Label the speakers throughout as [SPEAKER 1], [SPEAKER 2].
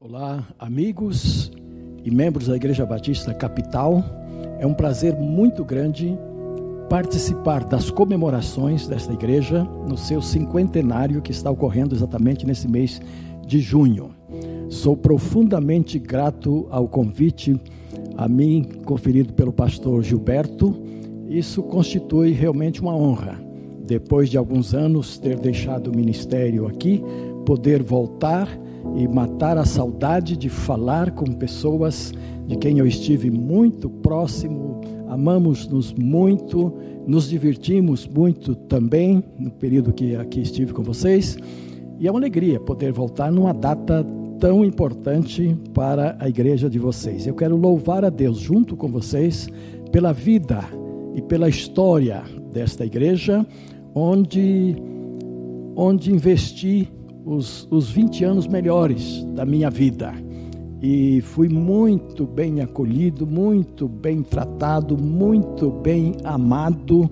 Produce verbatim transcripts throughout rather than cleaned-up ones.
[SPEAKER 1] Olá, amigos e membros da Igreja Batista Capital. É um prazer muito grande participar das comemorações desta igreja no seu cinquentenário que está ocorrendo exatamente nesse mês de junho. Sou profundamente grato ao convite a mim conferido pelo pastor Gilberto. Isso constitui realmente uma honra. Depois de alguns anos ter deixado o ministério aqui, poder voltar e matar a saudade de falar com pessoas de quem eu estive muito próximo, amamos-nos muito, nos divertimos muito também no período que aqui estive com vocês, e é uma alegria poder voltar numa data tão importante para a igreja de vocês. Eu quero louvar a Deus junto com vocês pela vida e pela história desta igreja, onde, onde investi Os, os vinte anos melhores da minha vida, e fui muito bem acolhido, muito bem tratado, muito bem amado,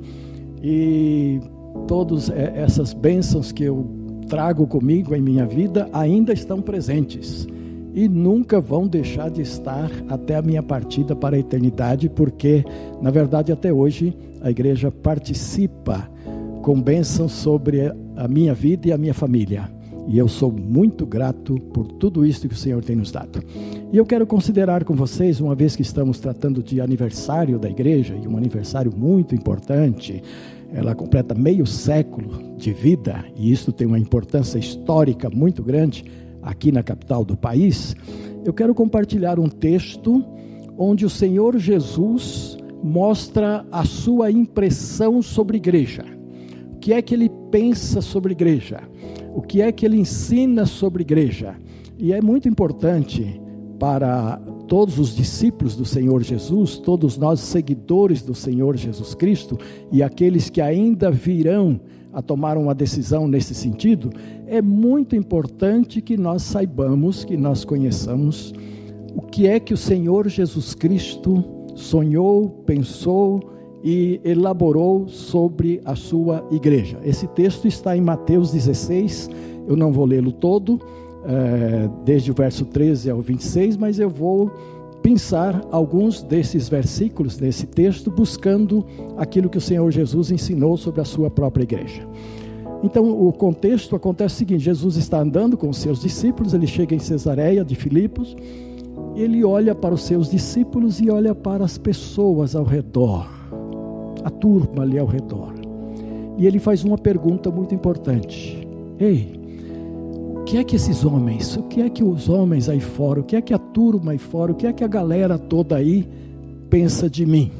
[SPEAKER 1] e todas essas bênçãos que eu trago comigo em minha vida ainda estão presentes e nunca vão deixar de estar até a minha partida para a eternidade, porque na verdade até hoje a igreja participa com bênçãos sobre a minha vida e a minha família. E eu sou muito grato por tudo isso que o Senhor tem nos dado. E eu quero considerar com vocês, uma vez que estamos tratando de aniversário da igreja, e um aniversário muito importante, ela completa meio século de vida, e isso tem uma importância histórica muito grande aqui na capital do país. Eu quero compartilhar um texto onde o Senhor Jesus mostra a sua impressão sobre a igreja. O que é que ele pensa sobre a igreja? O que é que ele ensina sobre a igreja? E é muito importante para todos os discípulos do Senhor Jesus, todos nós seguidores do Senhor Jesus Cristo, e aqueles que ainda virão a tomar uma decisão nesse sentido, é muito importante que nós saibamos, que nós conheçamos o que é que o Senhor Jesus Cristo sonhou, pensou e elaborou sobre a sua igreja. Esse texto está em Mateus dezesseis, eu não vou lê-lo todo, é, desde o verso treze ao vinte e seis, mas eu vou pensar alguns desses versículos desse texto, buscando aquilo que o Senhor Jesus ensinou sobre a sua própria igreja. Então o contexto acontece o seguinte: Jesus está andando com os seus discípulos, ele chega em Cesareia de Filipos, ele olha para os seus discípulos e olha para as pessoas ao redor, a turma ali ao redor, e ele faz uma pergunta muito importante: ei, o que é que esses homens, o que é que os homens aí fora, o que é que a turma aí fora, o que é que a galera toda aí pensa de mim?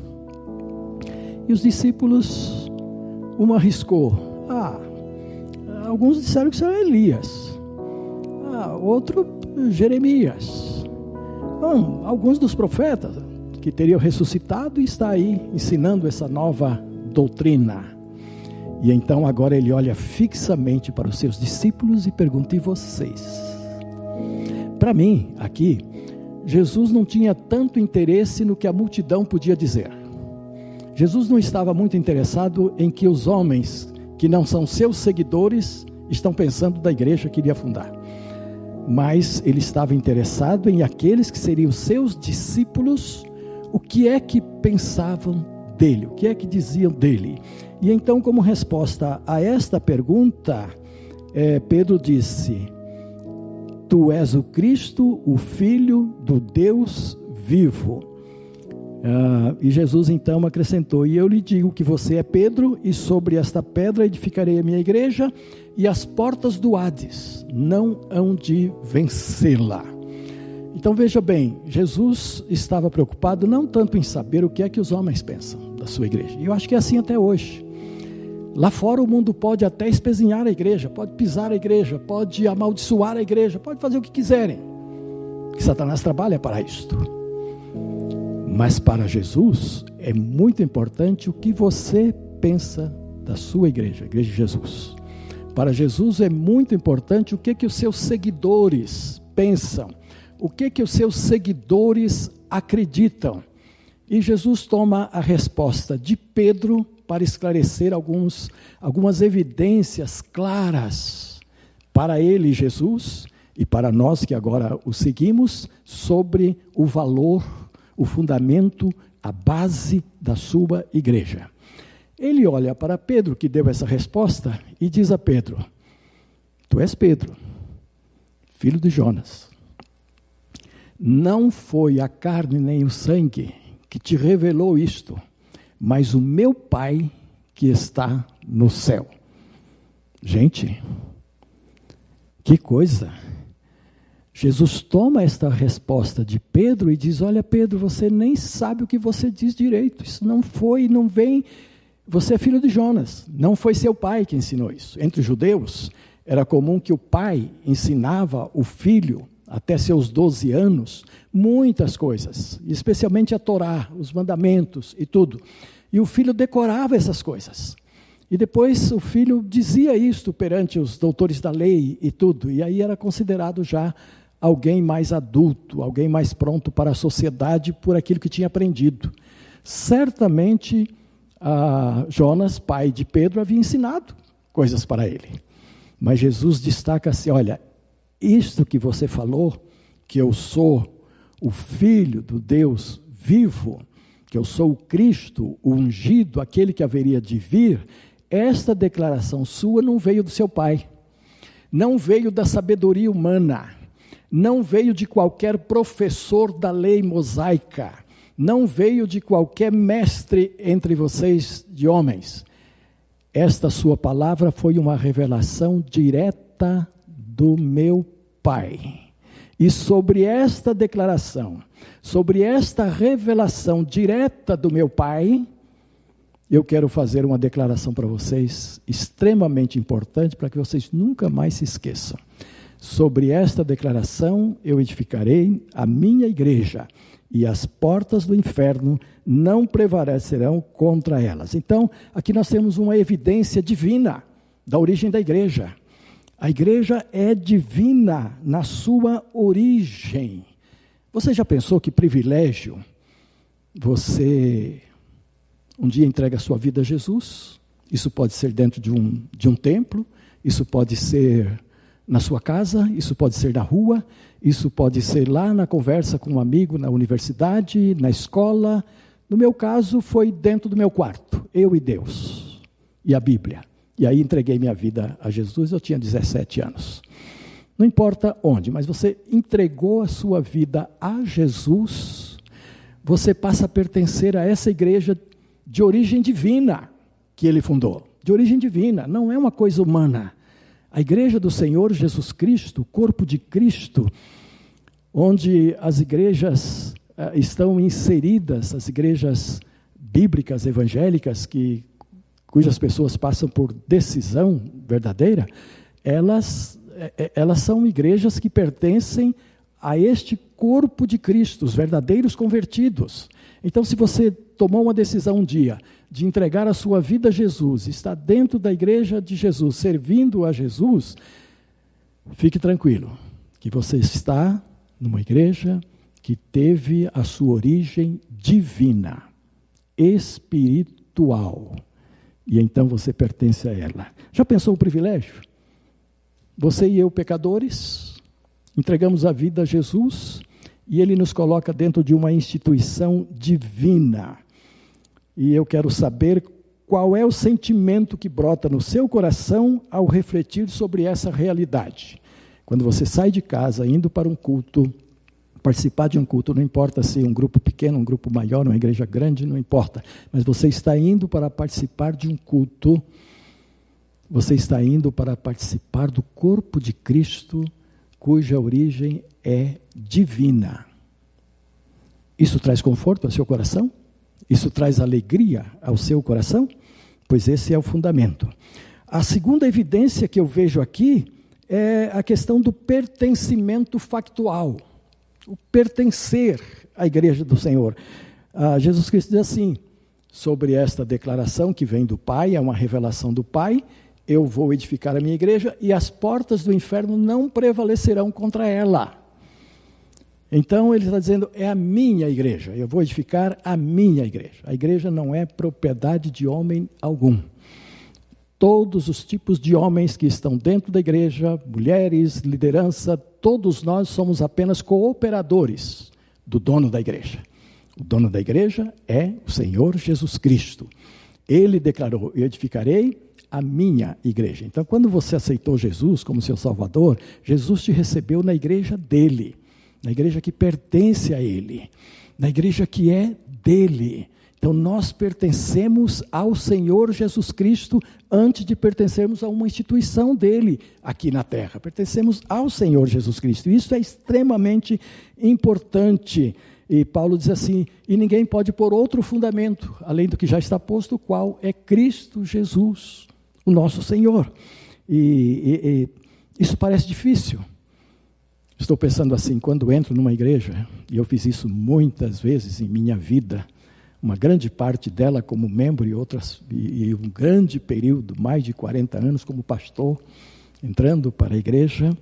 [SPEAKER 1] E os discípulos, um arriscou, ah, alguns disseram que isso era Elias, ah, outro Jeremias, Bom, alguns dos profetas que teriam ressuscitado e está aí ensinando essa nova doutrina. E então agora ele olha fixamente para os seus discípulos e pergunta: e vocês? Para mim, aqui, Jesus não tinha tanto interesse no que a multidão podia dizer. Jesus não estava muito interessado em que os homens que não são seus seguidores estão pensando da igreja que iria fundar. Mas ele estava interessado em aqueles que seriam seus discípulos, o que é que pensavam dele, o que é que diziam dele. E então, como resposta a esta pergunta, é, Pedro disse: tu és o Cristo, o Filho do Deus vivo. Ah, e Jesus então acrescentou: e eu lhe digo que você é Pedro, e sobre esta pedra edificarei a minha igreja, e as portas do Hades não hão de vencê-la. Então veja bem, Jesus estava preocupado não tanto em saber o que é que os homens pensam da sua igreja, e eu acho que é assim até hoje. Lá fora o mundo pode até espezinhar a igreja, pode pisar a igreja, pode amaldiçoar a igreja, pode fazer o que quiserem, que Satanás trabalha para isto. Mas para Jesus é muito importante o que você pensa da sua igreja, a igreja de Jesus. Para Jesus é muito importante o que que os seus seguidores pensam, o que que os seus seguidores acreditam. E Jesus toma a resposta de Pedro para esclarecer alguns, algumas evidências claras para ele, Jesus, e para nós que agora o seguimos, sobre o valor, o fundamento, a base da sua igreja. Ele olha para Pedro, que deu essa resposta, e diz a Pedro: tu és Pedro, filho de Jonas. Não foi a carne nem o sangue que te revelou isto, mas o meu Pai que está no céu. Gente, que coisa! Jesus toma esta resposta de Pedro e diz: olha, Pedro, você nem sabe o que você diz direito. Isso não foi, não vem... Você é filho de Jonas, não foi seu pai que ensinou isso. Entre os judeus, era comum que o pai ensinava o filho, até seus doze anos, muitas coisas, especialmente a Torá, os mandamentos e tudo. E o filho decorava essas coisas. E depois o filho dizia isto perante os doutores da lei e tudo. E aí era considerado já alguém mais adulto, alguém mais pronto para a sociedade por aquilo que tinha aprendido. Certamente... Ah, Jonas, pai de Pedro, havia ensinado coisas para ele. Mas Jesus destaca assim: olha, isto que você falou, que eu sou o Filho do Deus vivo, que eu sou o Cristo, o ungido, aquele que haveria de vir, esta declaração sua não veio do seu pai, não veio da sabedoria humana, não veio de qualquer professor da lei mosaica, não veio de qualquer mestre entre vocês de homens. Esta sua palavra foi uma revelação direta do meu Pai. E sobre esta declaração, sobre esta revelação direta do meu Pai, eu quero fazer uma declaração para vocês, extremamente importante, para que vocês nunca mais se esqueçam. Sobre esta declaração, eu edificarei a minha igreja, e as portas do inferno não prevalecerão contra elas. Então, aqui nós temos uma evidência divina da origem da igreja. A igreja é divina na sua origem. Você já pensou que privilégio você um dia entrega a sua vida a Jesus? Isso pode ser dentro de um, de um templo, isso pode ser na sua casa, isso pode ser na rua, isso pode ser lá na conversa com um amigo, na universidade, na escola. No meu caso, foi dentro do meu quarto, eu e Deus, e a Bíblia. E aí entreguei minha vida a Jesus, eu tinha dezessete anos. Não importa onde, mas você entregou a sua vida a Jesus, você passa a pertencer a essa igreja de origem divina que ele fundou. De origem divina, não é uma coisa humana. A igreja do Senhor Jesus Cristo, o corpo de Cristo, onde as igrejas uh, estão inseridas, as igrejas bíblicas, evangélicas, que, cujas pessoas passam por decisão verdadeira, elas, elas são igrejas que pertencem a este corpo de Cristo, os verdadeiros convertidos. Então, se você tomou uma decisão um dia de entregar a sua vida a Jesus, está dentro da igreja de Jesus, servindo a Jesus, fique tranquilo, que você está numa igreja que teve a sua origem divina, espiritual, e então você pertence a ela. Já pensou o privilégio? Você e eu, pecadores, entregamos a vida a Jesus, e Ele nos coloca dentro de uma instituição divina. E eu quero saber qual é o sentimento que brota no seu coração ao refletir sobre essa realidade. Quando você sai de casa, indo para um culto, participar de um culto, não importa se um grupo pequeno, um grupo maior, uma igreja grande, não importa. Mas você está indo para participar de um culto, você está indo para participar do corpo de Cristo, cuja origem é divina. Isso traz conforto ao seu coração? Isso traz alegria ao seu coração? Pois esse é o fundamento. A segunda evidência que eu vejo aqui é a questão do pertencimento factual. O pertencer à igreja do Senhor. Ah, Jesus Cristo diz assim, sobre esta declaração que vem do Pai, é uma revelação do Pai: eu vou edificar a minha igreja e as portas do inferno não prevalecerão contra ela. Então ele está dizendo, é a minha igreja, eu vou edificar a minha igreja. A igreja não é propriedade de homem algum. todos os tipos de homens que estão dentro da igreja, mulheres, liderança, todos nós somos apenas cooperadores do dono da igreja. O dono da igreja é o Senhor Jesus Cristo. Ele declarou: eu edificarei a minha igreja. Então, quando você aceitou Jesus como seu Salvador, Jesus te recebeu na igreja dele, na igreja que pertence a ele, na igreja que é dele. Então, nós pertencemos ao Senhor Jesus Cristo antes de pertencermos a uma instituição dele aqui na terra. Pertencemos ao Senhor Jesus Cristo. Isso é extremamente importante. E Paulo diz assim: e ninguém pode pôr outro fundamento, além do que já está posto, o qual é Cristo Jesus, o nosso Senhor. E, e, e isso parece difícil. Estou pensando assim, quando entro numa igreja, e eu fiz isso muitas vezes em minha vida, uma grande parte dela como membro e outras e, e um grande período, mais de quarenta anos como pastor, entrando para a igreja,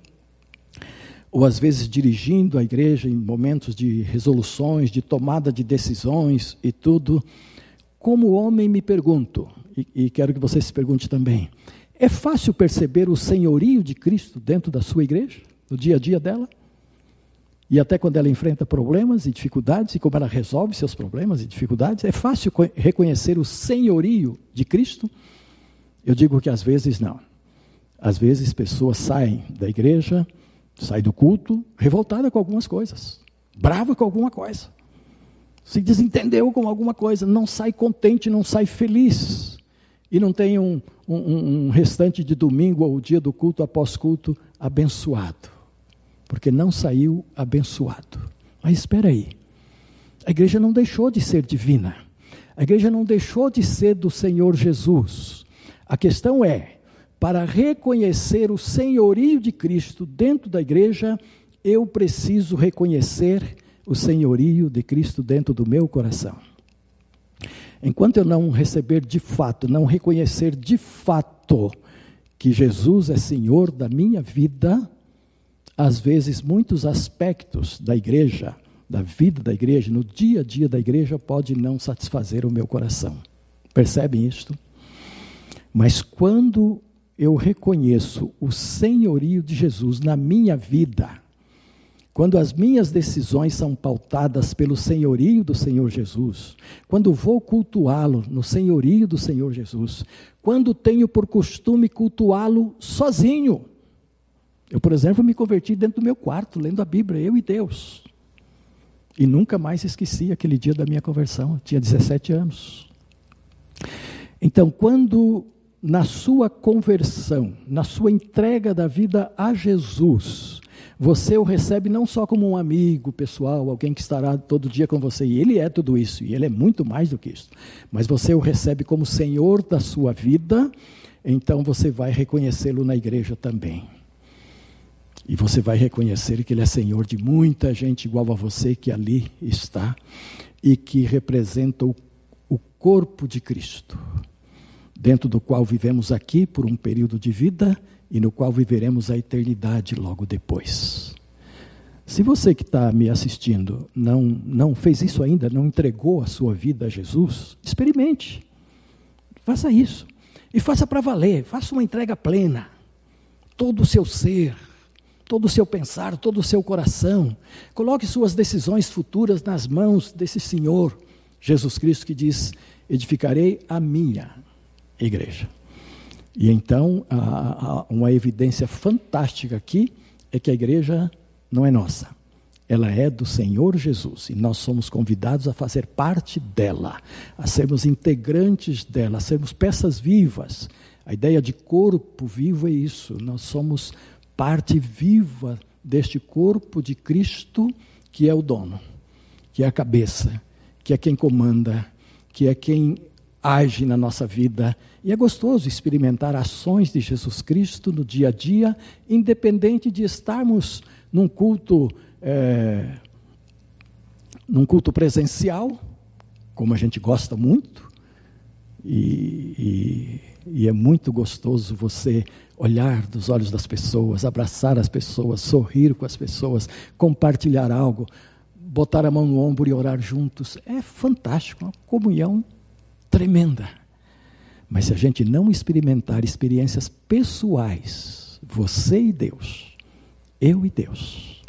[SPEAKER 1] ou às vezes dirigindo a igreja em momentos de resoluções, de tomada de decisões e tudo. Como homem me pergunto, e, e quero que você se pergunte também, é fácil perceber o senhorio de Cristo dentro da sua igreja, no dia a dia dela? E até quando ela enfrenta problemas e dificuldades, e como ela resolve seus problemas e dificuldades, é fácil reconhecer o senhorio de Cristo? Eu digo que às vezes não. Às vezes pessoas saem da igreja, saem do culto, revoltada com algumas coisas, brava com alguma coisa, se desentendeu com alguma coisa, não sai contente, não sai feliz, e não tem um, um, um restante de domingo ou dia do culto após culto abençoado. Porque não saiu abençoado. Mas espera aí, a igreja não deixou de ser divina, a igreja não deixou de ser do Senhor Jesus. A questão é, para reconhecer o senhorio de Cristo dentro da igreja, eu preciso reconhecer o senhorio de Cristo dentro do meu coração. Enquanto eu não receber de fato, não reconhecer de fato que Jesus é Senhor da minha vida, às vezes, muitos aspectos da igreja, da vida da igreja, no dia a dia da igreja, pode não satisfazer o meu coração. Percebem isto? Mas quando eu reconheço o senhorio de Jesus na minha vida, quando as minhas decisões são pautadas pelo senhorio do Senhor Jesus, quando vou cultuá-lo no senhorio do Senhor Jesus, quando tenho por costume cultuá-lo sozinho. Eu, por exemplo, me converti dentro do meu quarto, lendo a Bíblia, eu e Deus. E nunca mais esqueci aquele dia da minha conversão, eu tinha dezessete anos. Então, quando na sua conversão, na sua entrega da vida a Jesus, você o recebe não só como um amigo pessoal, alguém que estará todo dia com você, e ele é tudo isso, e ele é muito mais do que isso, mas você o recebe como Senhor da sua vida, então você vai reconhecê-lo na igreja também. E você vai reconhecer que ele é Senhor de muita gente igual a você que ali está, e que representa o, o corpo de Cristo, dentro do qual vivemos aqui por um período de vida, e no qual viveremos a eternidade logo depois. Se você que está me assistindo não, não fez isso ainda, não entregou a sua vida a Jesus, experimente, faça isso, e faça para valer, faça uma entrega plena, todo o seu ser, todo o seu pensar, todo o seu coração, coloque suas decisões futuras nas mãos desse Senhor, Jesus Cristo, que diz, edificarei a minha igreja. E então, a, a, uma evidência fantástica aqui é que a igreja não é nossa. Ela é do Senhor Jesus. E nós somos convidados a fazer parte dela, a sermos integrantes dela, a sermos peças vivas. A ideia de corpo vivo é isso. Nós somos parte viva deste corpo de Cristo, que é o dono, que é a cabeça, que é quem comanda, que é quem age na nossa vida. E é gostoso experimentar ações de Jesus Cristo no dia a dia, independente de estarmos num culto, é, num culto presencial, como a gente gosta muito, e, e, e é muito gostoso você olhar dos olhos das pessoas, abraçar as pessoas, sorrir com as pessoas, compartilhar algo, botar a mão no ombro e orar juntos. É fantástico, uma comunhão tremenda. Mas se a gente não experimentar experiências pessoais, você e Deus, eu e Deus,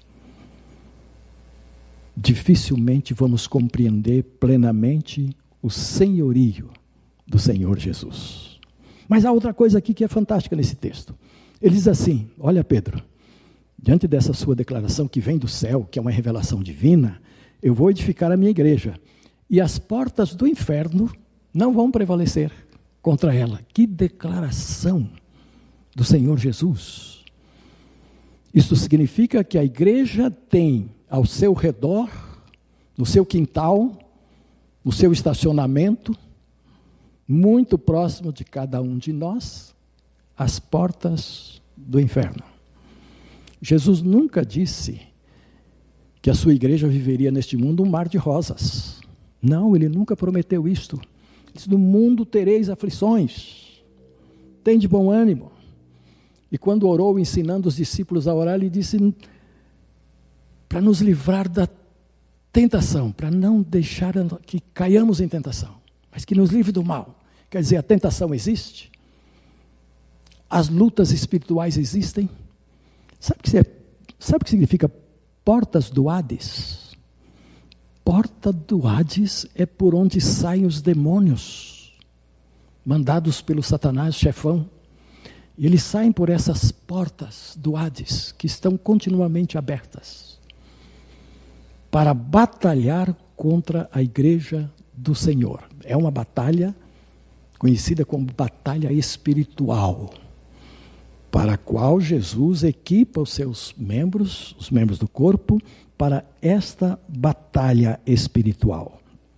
[SPEAKER 1] dificilmente vamos compreender plenamente o senhorio do Senhor Jesus. Mas há outra coisa aqui que é fantástica nesse texto. Ele diz assim, olha Pedro, diante dessa sua declaração que vem do céu, que é uma revelação divina, eu vou edificar a minha igreja, e as portas do inferno não vão prevalecer contra ela. Que declaração do Senhor Jesus! Isso significa que a igreja tem ao seu redor, no seu quintal, no seu estacionamento, muito próximo de cada um de nós, as portas do inferno. Jesus nunca disse que a sua igreja viveria neste mundo um mar de rosas. Não, ele nunca prometeu isto. Ele disse, no mundo tereis aflições, tem de bom ânimo. E quando orou, ensinando os discípulos a orar, ele disse, para nos livrar da tentação, para não deixar que caiamos em tentação, mas que nos livre do mal. Quer dizer, a tentação existe, as lutas espirituais existem. Sabe o que, é, sabe o que significa portas do Hades? Porta do Hades é por onde saem os demônios, mandados pelo Satanás, chefão. E eles saem por essas portas do Hades, que estão continuamente abertas, para batalhar contra a igreja do Senhor. É uma batalha conhecida como batalha espiritual, para a qual Jesus equipa os seus membros, os membros do corpo, para esta batalha espiritual.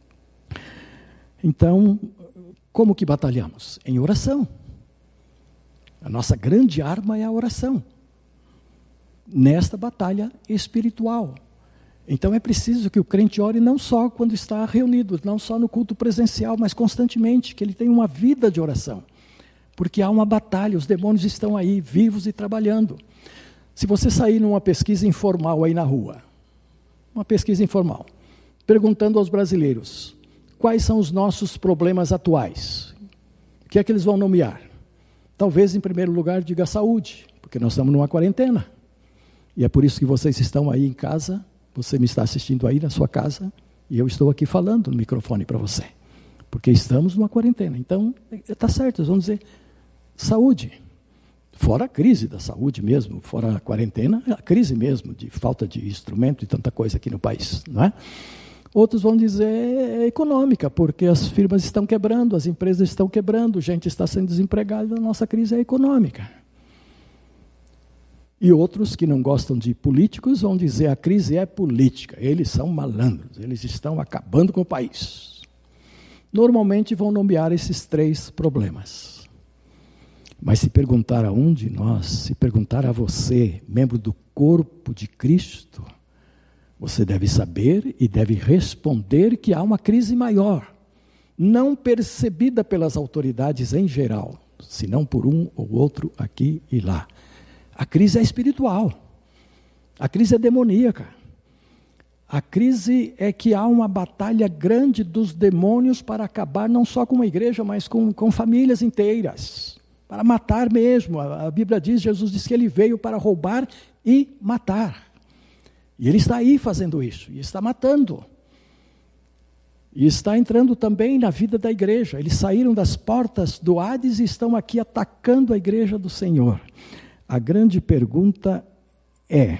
[SPEAKER 1] Então, como que batalhamos? Em oração. A nossa grande arma é a oração, nesta batalha espiritual. Então é preciso que o crente ore não só quando está reunido, não só no culto presencial, mas constantemente, que ele tenha uma vida de oração. Porque há uma batalha, os demônios estão aí, vivos e trabalhando. Se você sair numa pesquisa informal aí na rua, uma pesquisa informal, perguntando aos brasileiros, quais são os nossos problemas atuais? O que é que eles vão nomear? Talvez, em primeiro lugar, diga saúde, porque nós estamos numa quarentena. E é por isso que vocês estão aí em casa, você me está assistindo aí na sua casa, e eu estou aqui falando no microfone para você. Porque estamos numa quarentena. Então, está certo, eles vão dizer saúde. Fora a crise da saúde mesmo, fora a quarentena, a crise mesmo, de falta de instrumento e tanta coisa aqui no país, não é? Outros vão dizer econômica, porque as firmas estão quebrando, as empresas estão quebrando, gente está sendo desempregada, a nossa crise é econômica. E outros que não gostam de políticos vão dizer a crise é política, eles são malandros, eles estão acabando com o país. Normalmente vão nomear esses três problemas. Mas se perguntar a um de nós, se perguntar a você, membro do corpo de Cristo, você deve saber e deve responder que há uma crise maior, não percebida pelas autoridades em geral, senão por um ou outro aqui e lá. A crise é espiritual, a crise é demoníaca. A crise é que há uma batalha grande dos demônios para acabar não só com uma igreja, mas com, com famílias inteiras, para matar mesmo. A, a Bíblia diz, Jesus disse que ele veio para roubar e matar. E ele está aí fazendo isso, e está matando. E está entrando também na vida da igreja. Eles saíram das portas do Hades e estão aqui atacando a igreja do Senhor. A grande pergunta é: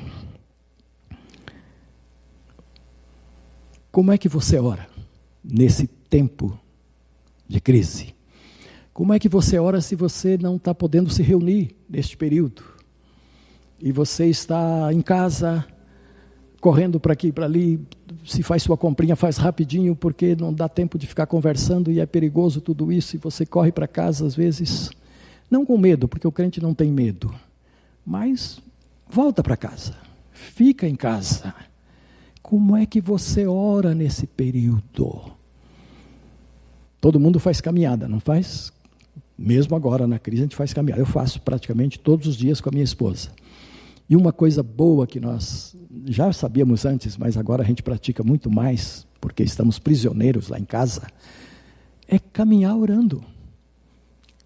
[SPEAKER 1] como é que você ora nesse tempo de crise? Como é que você ora se você não está podendo se reunir neste período? E você está em casa, correndo para aqui e para ali, se faz sua comprinha, faz rapidinho, porque não dá tempo de ficar conversando e é perigoso tudo isso, e você corre para casa às vezes, não com medo, porque o crente não tem medo, mas volta para casa, fica em casa. Como é que você ora nesse período? Todo mundo faz caminhada, não faz? Mesmo agora na crise a gente faz caminhada. Eu faço praticamente todos os dias com a minha esposa. E uma coisa boa que nós já sabíamos antes, mas agora a gente pratica muito mais, porque estamos prisioneiros lá em casa, é caminhar orando.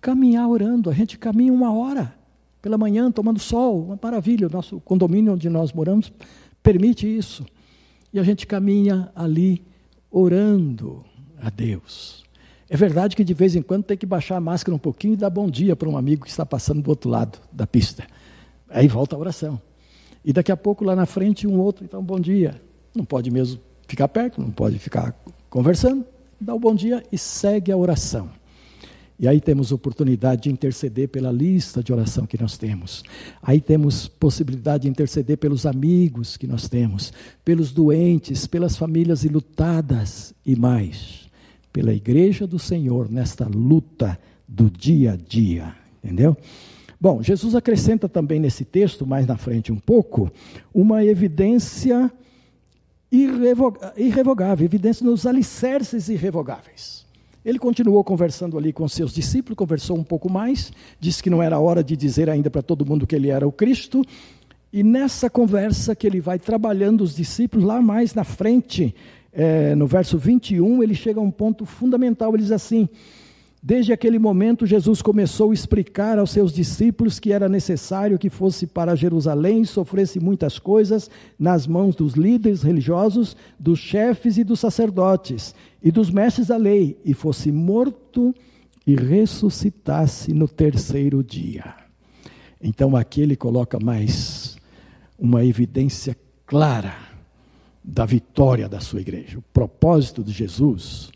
[SPEAKER 1] caminhar orando. A gente caminha uma hora pela manhã, tomando sol, uma maravilha. O nosso condomínio onde nós moramos permite isso. E a gente caminha ali orando a Deus. É verdade que de vez em quando tem que baixar a máscara um pouquinho e dar bom dia para um amigo que está passando do outro lado da pista. Aí volta a oração. E daqui a pouco lá na frente um outro, então bom dia. Não pode mesmo ficar perto, não pode ficar conversando. Dá o bom dia e segue a oração. E aí temos oportunidade de interceder pela lista de oração que nós temos. Aí temos possibilidade de interceder pelos amigos que nós temos, pelos doentes, pelas famílias enlutadas e mais, pela igreja do Senhor nesta luta do dia a dia, entendeu? Bom, Jesus acrescenta também nesse texto, mais na frente um pouco, uma evidência irrevogável, evidência nos alicerces irrevogáveis. Ele continuou conversando ali com seus discípulos, conversou um pouco mais, disse que não era hora de dizer ainda para todo mundo que ele era o Cristo, e nessa conversa que ele vai trabalhando os discípulos, lá mais na frente, é, no verso vinte e um, ele chega a um ponto fundamental, ele diz assim: desde aquele momento Jesus começou a explicar aos seus discípulos que era necessário que fosse para Jerusalém, sofresse muitas coisas nas mãos dos líderes religiosos, dos chefes e dos sacerdotes, e dos mestres da lei, e fosse morto e ressuscitasse no terceiro dia. Então aqui ele coloca mais uma evidência clara da vitória da sua igreja. O propósito de Jesus,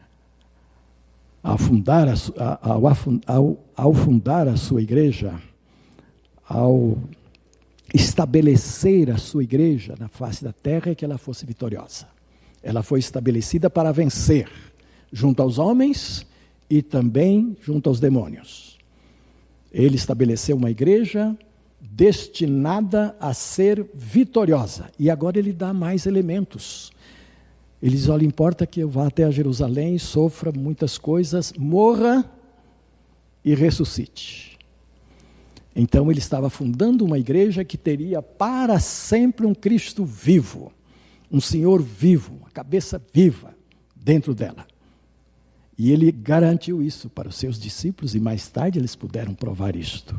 [SPEAKER 1] ao fundar a, ao, ao, ao fundar a sua igreja, ao estabelecer a sua igreja na face da terra, é que ela fosse vitoriosa. Ela foi estabelecida para vencer, junto aos homens e também junto aos demônios. Ele estabeleceu uma igreja destinada a ser vitoriosa. E agora ele dá mais elementos. Ele diz: olha, importa que eu vá até a Jerusalém, sofra muitas coisas, morra e ressuscite. Então ele estava fundando uma igreja que teria para sempre um Cristo vivo, um Senhor vivo, uma cabeça viva dentro dela. E ele garantiu isso para os seus discípulos e mais tarde eles puderam provar isto.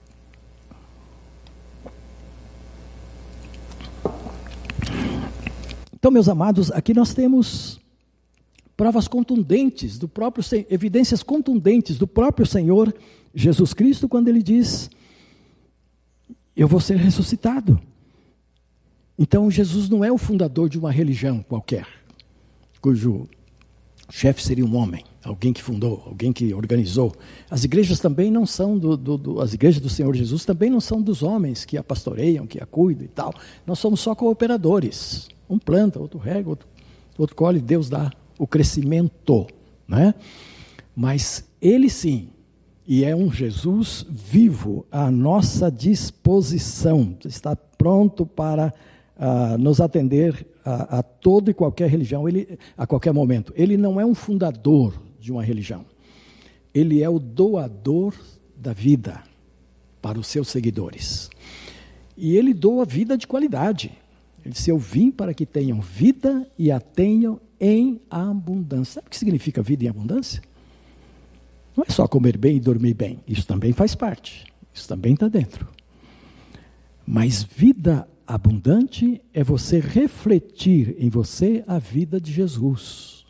[SPEAKER 1] Então, meus amados, aqui nós temos provas contundentes do próprio, evidências contundentes do próprio Senhor Jesus Cristo, quando ele diz: eu vou ser ressuscitado. Então, Jesus não é o fundador de uma religião qualquer, cujo chefe seria um homem, alguém que fundou, alguém que organizou. As igrejas também não são, do, do, do, as igrejas do Senhor Jesus também não são dos homens que a pastoreiam, que a cuidam e tal. Nós somos só cooperadores. Um planta, outro rega, outro, outro colhe, Deus dá o crescimento, né? Mas ele sim, e é um Jesus vivo à nossa disposição, está pronto para uh, nos atender a, a toda e qualquer religião, ele, a qualquer momento. Ele não é um fundador de uma religião, ele é o doador da vida para os seus seguidores. E ele doa vida de qualidade. Ele disse: eu vim para que tenham vida e a tenham em abundância. Sabe o que significa vida em abundância? Não é só comer bem e dormir bem. Isso também faz parte. Isso também está dentro. Mas vida abundante é você refletir em você a vida de Jesus.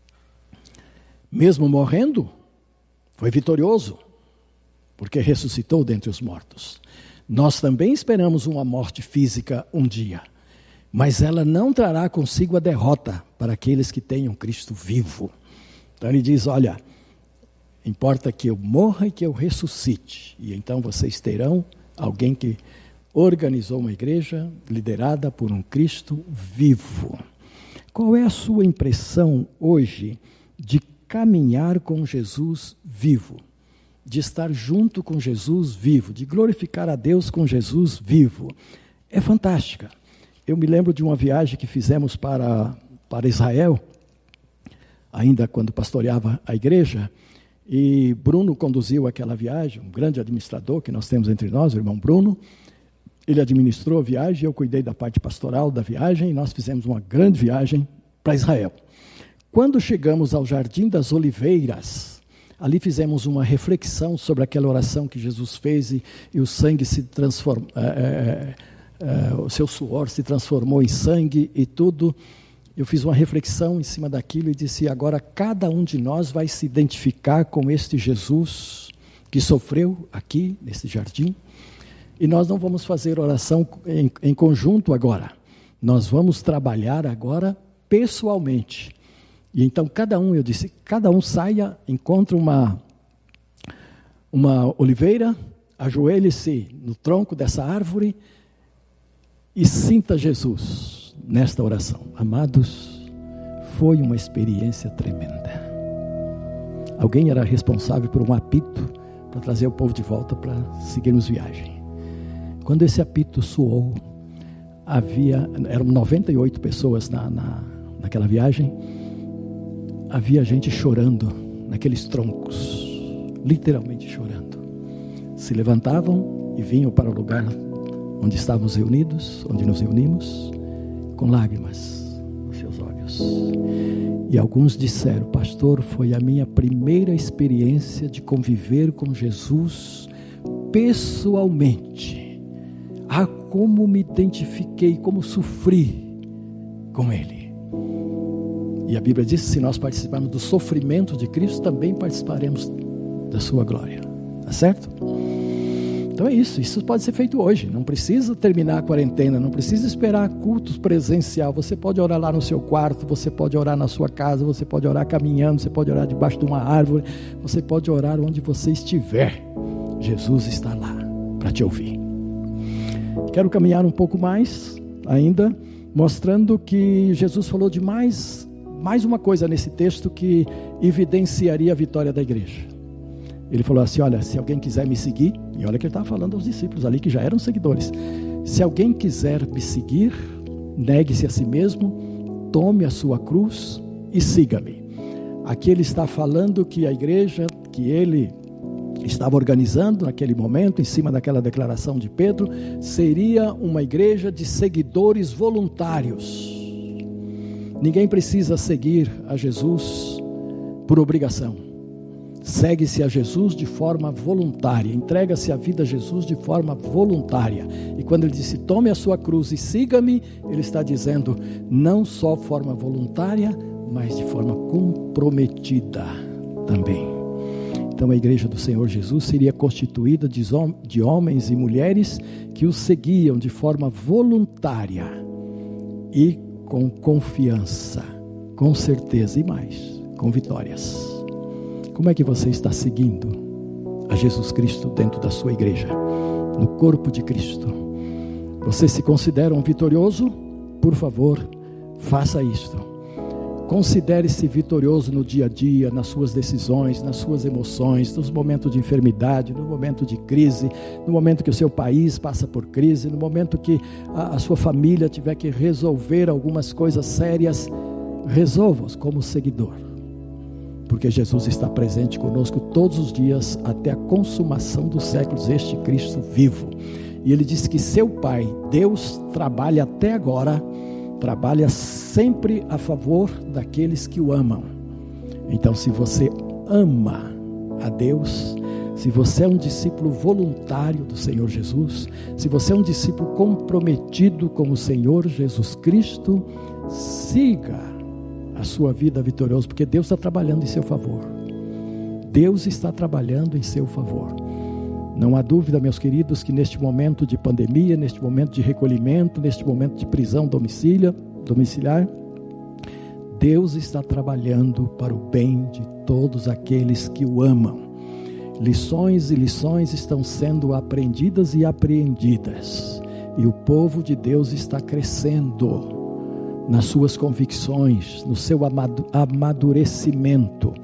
[SPEAKER 1] Mesmo morrendo, foi vitorioso, porque ressuscitou dentre os mortos. Nós também esperamos uma morte física um dia, mas ela não trará consigo a derrota para aqueles que tenham Cristo vivo. Então ele diz: olha, importa que eu morra e que eu ressuscite. E então vocês terão alguém que organizou uma igreja liderada por um Cristo vivo. Qual é a sua impressão hoje de caminhar com Jesus vivo? De estar junto com Jesus vivo, de glorificar a Deus com Jesus vivo? É fantástica. Eu me lembro de uma viagem que fizemos para, para Israel, ainda quando pastoreava a igreja, e Bruno conduziu aquela viagem, um grande administrador que nós temos entre nós, o irmão Bruno. Ele administrou a viagem, eu cuidei da parte pastoral da viagem, e nós fizemos uma grande viagem para Israel. Quando chegamos ao Jardim das Oliveiras, Ali fizemos uma reflexão sobre aquela oração que Jesus fez e, e o sangue se transformou, é, é, é, o seu suor se transformou em sangue e tudo. Eu fiz uma reflexão em cima daquilo e disse, agora cada um de nós vai se identificar com este Jesus que sofreu aqui nesse jardim. E nós não vamos fazer oração em, em conjunto agora. Nós vamos trabalhar agora pessoalmente. E então cada um, eu disse, cada um saia, encontre uma, uma oliveira, ajoelhe-se no tronco dessa árvore e sinta Jesus nesta oração. Amados, foi uma experiência tremenda. Alguém era responsável por um apito para trazer o povo de volta para seguirmos viagem. Quando esse apito soou, havia, eram noventa e oito pessoas na, na, naquela viagem, havia gente chorando naqueles troncos, literalmente chorando. Se levantavam e vinham para o lugar onde estávamos reunidos, onde nos reunimos, com lágrimas nos seus olhos. E alguns disseram, pastor, foi a minha primeira experiência de conviver com Jesus pessoalmente. Ah, como me identifiquei, como sofri com Ele. E a Bíblia diz que se nós participarmos do sofrimento de Cristo, também participaremos da sua glória. Tá certo? Então é isso, isso pode ser feito hoje, não precisa terminar a quarentena, não precisa esperar cultos presencial, você pode orar lá no seu quarto, você pode orar na sua casa, você pode orar caminhando, você pode orar debaixo de uma árvore, você pode orar onde você estiver, Jesus está lá para te ouvir. Quero caminhar um pouco mais ainda, mostrando que Jesus falou de mais, mais uma coisa nesse texto que evidenciaria a vitória da igreja. Ele falou assim, olha, se alguém quiser me seguir, e olha que ele estava falando aos discípulos ali que já eram seguidores, se alguém quiser me seguir, negue-se a si mesmo, tome a sua cruz e siga-me. Aqui ele está falando que a igreja que ele estava organizando naquele momento, em cima daquela declaração de Pedro, seria uma igreja de seguidores voluntários. Ninguém precisa seguir a Jesus por obrigação. Segue-se a Jesus de forma voluntária, entrega-se a vida a Jesus de forma voluntária. E quando ele disse, tome a sua cruz e siga-me, ele está dizendo, não só de forma voluntária, mas de forma comprometida também. Então a igreja do Senhor Jesus seria constituída de, de homens e mulheres que o seguiam de forma voluntária e com confiança, com certeza e mais, com vitórias. Como é que você está seguindo a Jesus Cristo dentro da sua igreja, no corpo de Cristo? Você se considera um vitorioso? Por favor, faça isto. Considere-se vitorioso no dia a dia, nas suas decisões, nas suas emoções, nos momentos de enfermidade, no momento de crise, no momento que o seu país passa por crise, no momento que a, a sua família tiver que resolver algumas coisas sérias, resolva-os como seguidor. Porque Jesus está presente conosco todos os dias até a consumação dos séculos, este Cristo vivo. E ele disse que seu Pai, Deus, trabalha até agora, trabalha sempre a favor daqueles que o amam. Então, se você ama a Deus, se você é um discípulo voluntário do Senhor Jesus, se você é um discípulo comprometido com o Senhor Jesus Cristo, siga a sua vida vitoriosa, porque Deus está trabalhando em seu favor. Deus está trabalhando em seu favor. Não há dúvida, meus queridos, que neste momento de pandemia, neste momento de recolhimento, neste momento de prisão domicília, domiciliar, Deus está trabalhando para o bem de todos aqueles que o amam. Lições e lições estão sendo aprendidas e apreendidas, e o povo de Deus está crescendo nas suas convicções, no seu amadurecimento.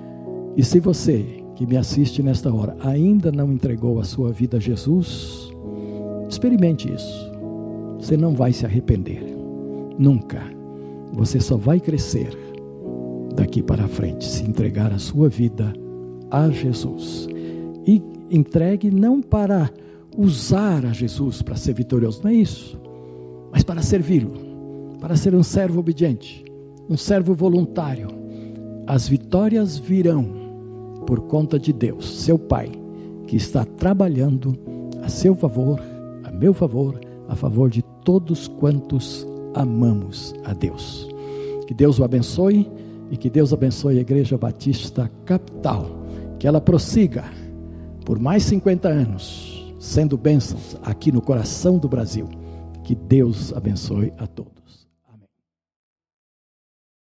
[SPEAKER 1] E se você que me assiste nesta hora ainda não entregou a sua vida a Jesus, experimente isso. Você não vai se arrepender, nunca. Você só vai crescer daqui para frente, se entregar a sua vida a Jesus. E entregue não para usar a Jesus para ser vitorioso, não é isso, mas para servi-lo, para ser um servo obediente, um servo voluntário. As vitórias virão por conta de Deus, seu Pai, que está trabalhando a seu favor, a meu favor, a favor de todos quantos amamos a Deus. Que Deus o abençoe e que Deus abençoe a Igreja Batista Capital, que ela prossiga por mais cinquenta anos, sendo bênçãos aqui no coração do Brasil. Que Deus abençoe a todos.